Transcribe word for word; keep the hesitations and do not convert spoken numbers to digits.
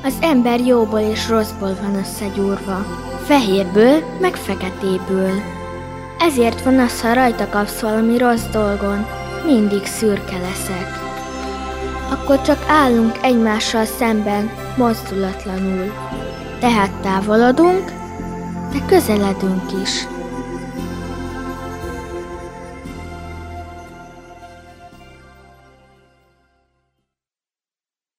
Az ember jóból és rosszból van összegyúrva, fehérből meg feketéből. Ezért van az, ha rajta kapsz valami rossz dolgon, mindig szürke leszek. Akkor csak állunk egymással szemben, mozdulatlanul. Tehát távolodunk, de közeledünk is.